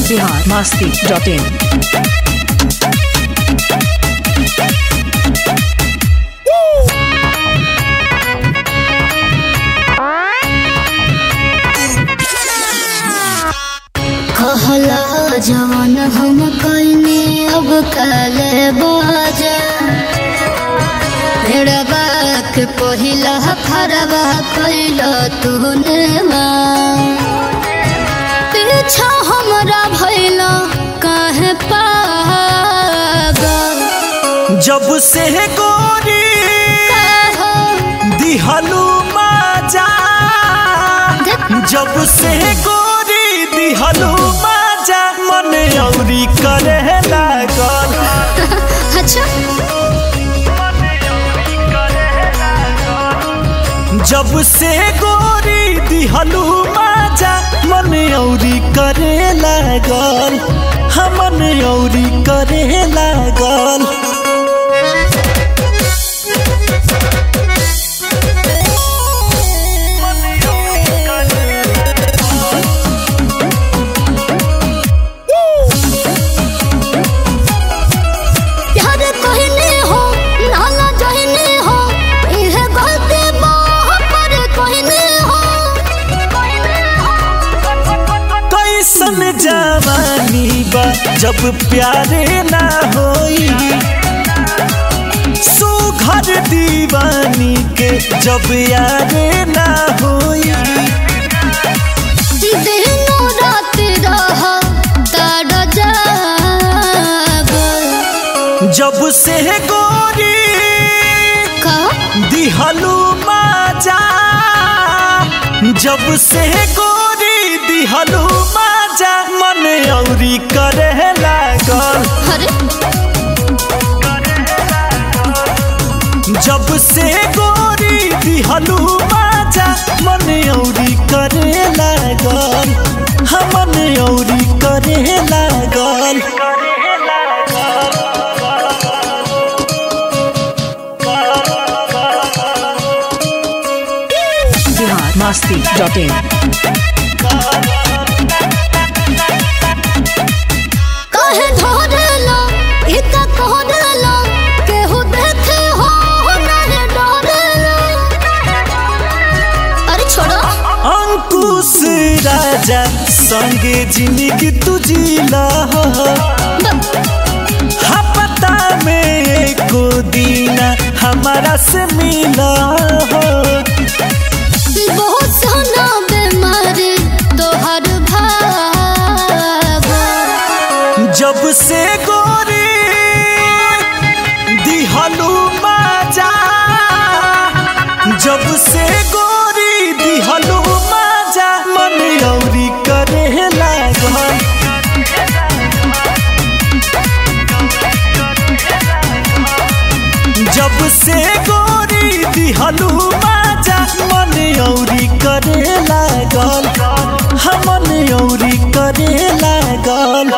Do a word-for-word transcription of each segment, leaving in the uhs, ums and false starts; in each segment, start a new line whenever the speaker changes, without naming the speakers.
Bihar Masti dot इन।
कहला जवन हम कइने अब काले बाजा भेड़बा के पहिला फरबा कइला तूने माँ पीछा हमरा भइला काहे पागल
जब से गोरी दिहलू माजा जब से गोरी दिहलू माजा मन औरी करे लागल।
अच्छा
जब से गोरी दिहलू माजा मन औरी करे लागल। हम मन औरी करे लागल। जवानी बा जब प्यारे ना होई सुघर दीवानी के जब यारे ना होई
दिनो रात रह ताड़ जागल
जब से गोरी
का
दिहलू माजा जब से गोरी दिहलू माजा मन औरी करे लागल।
अरे
जब से गोरी दिहलू माजा मन औरी करे लागल। हम मन औरी करे लागल।
Bihar Masti dot in.
काहे धरला इका कहरला केहू देखे हो नाहे डरला। अरे छोड़ो
अंकुश राजा संगे जिंदगी तुझीला हपता में एको दीना हमारा से मिला हो।
बहुत सोना बीमारी तोहर भाव
जब से गोरी दिहलू माजा जब से गोरी दिहलू माजा मन औरी करे लागल। जब से गोरी दिहलू माजा मन औरी करे लागल। हम मन औरी करे लागल।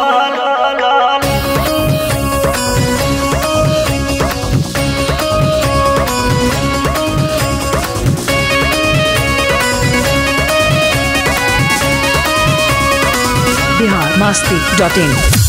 बिहार मस्ती डॉट इन।